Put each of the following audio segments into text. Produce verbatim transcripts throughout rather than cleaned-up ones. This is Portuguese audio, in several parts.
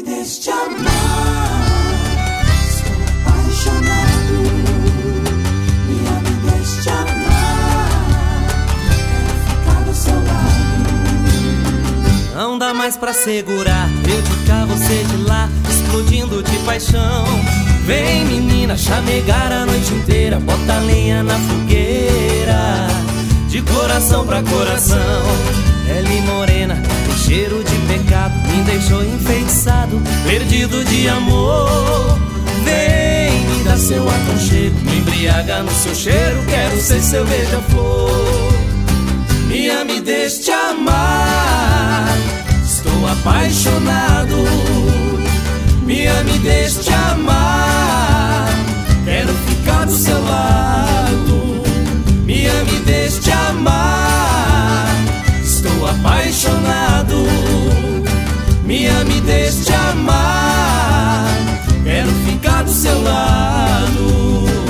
deixe te amar. Estou apaixonado. Me ame, deixe te amar. Quero ficar do seu lado. Não dá mais pra segurar, eu de cá, você de lá, explodindo de paixão. Vem menina, chamegar a noite inteira, bota lenha na fogueira. De coração pra coração, pele morena, tem cheiro de pecado, me deixou enfeitiçado, perdido de amor. Vem me dar seu aconchego, me embriaga no seu cheiro, quero ser seu beija-flor. Me ame, deixe te amar, estou apaixonado. Me ame, deixe te amar, quero ficar do seu lado. Me ame, deixe te amar, estou apaixonado. Me ame, deixe te amar, quero ficar do seu lado.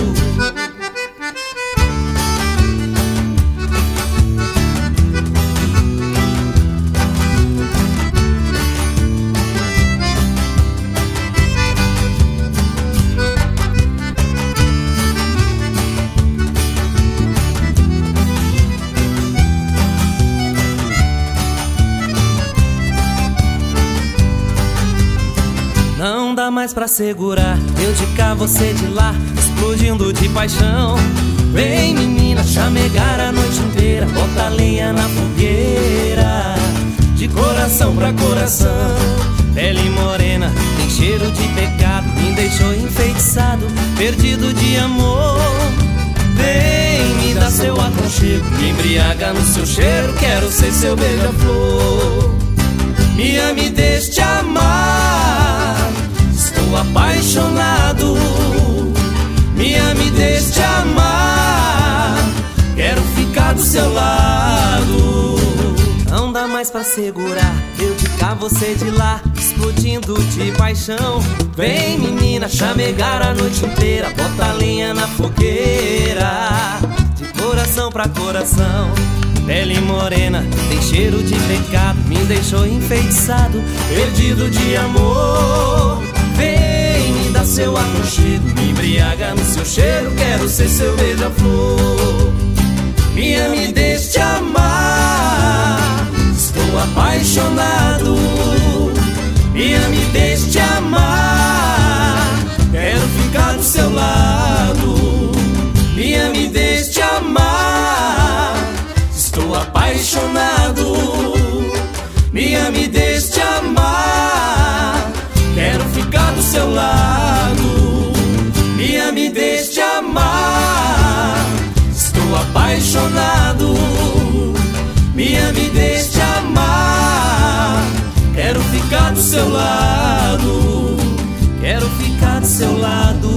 Não dá mais pra segurar, eu de cá, você de lá, explodindo de paixão. Vem menina, chamegar a noite inteira, bota lenha na fogueira. De coração pra coração, pele morena, tem cheiro de pecado, me deixou enfeitiçado, perdido de amor. Vem me dar seu aconchego, me embriaga no seu cheiro, quero ser seu beija-flor. Me ame, deixe te amar, estou apaixonado. Me ame, deixe te amar, quero ficar do seu lado. Não dá mais pra segurar, eu de cá, você de lá, explodindo de paixão. Vem menina, chamegar a noite inteira, bota lenha na fogueira. De coração pra coração, pele morena, tem cheiro de pecado, me deixou enfeitiçado, perdido de amor. Vem me dar seu aconchego, me embriaga no seu cheiro, quero ser seu beija-flor. Me ame, deixe te amar, estou apaixonado. Me ame, deixe te amar, quero ficar do seu lado. Me ame, deixe te amar, estou apaixonado. Me ame, deixe te amar, quero ficar do seu lado. Me ame, deixe te amar, estou apaixonado. Me ame, deixe te amar, quero ficar do seu lado. Quero ficar do seu lado,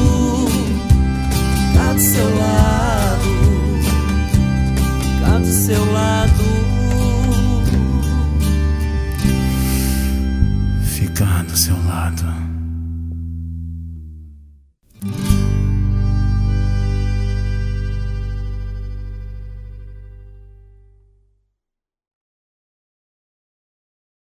ficar do seu lado, ficar do seu lado, ficar do seu lado.